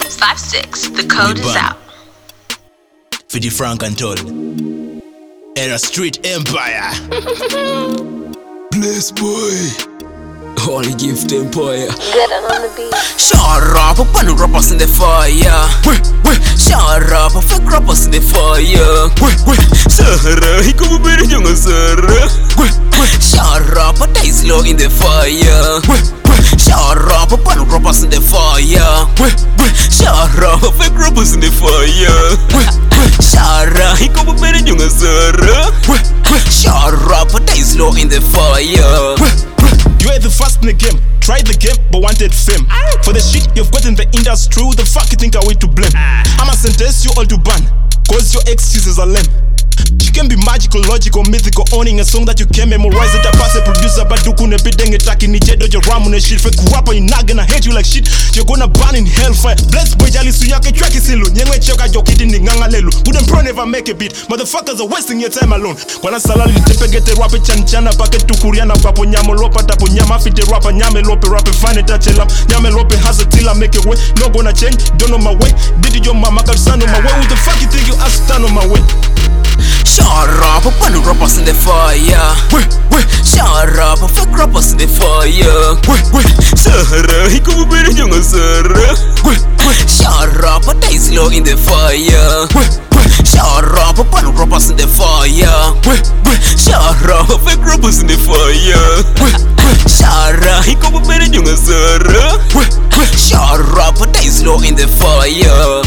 156. The code is out. For the Frank and Toll. Era Street Empire. Bless boy. Only give them boy. Get it on the beat. Shut up, up and rappers in the fire. Shut up, fake rappers in the fire. Sarah, he come better young Sarah. Shut up, dice low in the fire. Shut up, up and rappers in the fire. Shut up, fake rappers in the fire. Sarah, he come better young Sarah. Shut up, dice low in the fire. You ain't the first in the game, tried the game but wanted fame. For the shit you've got in the industry, who the fuck you think are we to blame? I'ma sentence you all to ban, cause your excuses are lame. You can be magical, logical, mythical, owning a song that you can memorize it. I pass a producer, but do couldn't be dang attacking it. Your ram on a shit, fake rapper, you're not gonna hate you like shit. You're gonna burn in hellfire. Bless boy, Jali Suyake, track is ill. Nyangwe choka, you're kidding, Ngangalelu. Wouldn't pro never make a beat. Motherfuckers are wasting your time alone. When I salali, tepe get a rapper, chanchana, packet to Kuriana, papo, nyamo, lopa, tapo, nyama, fit the rapper, nyame, lope, rapper, find it, touch it up. Nyame, lope, has a till I make a way. No gonna change, don't know my way. Did your mama got stand on my way? Who the fuck you think you ask stand on my way? Shut up, up and rappers in the fire. Shut up, fake rappers in the fire. Sarah, he come better young Sarah. Shut up, dice low in the fire. Shut up, up and rappers in the fire. Shut up, fake rappers in the fire. Sarah, he come better young Sarah. Shut up, dice low in the fire.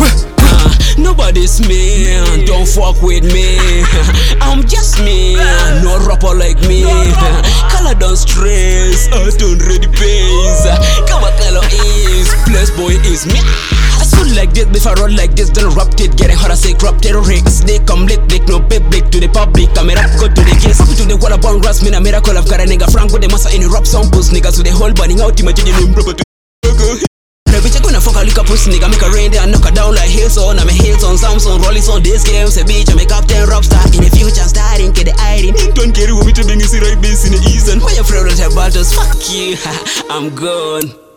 Nobody's me, don't fuck with me. I'm just me, no rapper like me. Color don't stress, I don't ready pace. Cover color is, plus boy is me. I sound like this, if I roll like this, then rap it. Getting hard, I say crap terrorists. They come lick, no big to the public. I'm a rap, go to the kids. To the wall about rats, man, a miracle. I've got a nigga Frank with the massa in the rap song boost. Niggas with the whole burning out, imagine him proper to bitch, I gonna fuck a lick up pussy nigga, make a rain there, knock her down like hills on. I'm a hills on Samsung, rolling on this game. Say bitch, I'm a captain rap star in the future, starting get the hiding. Don't carry with me to bring you see right base in the east. And why your friend don't have battles? Fuck you, I'm gone.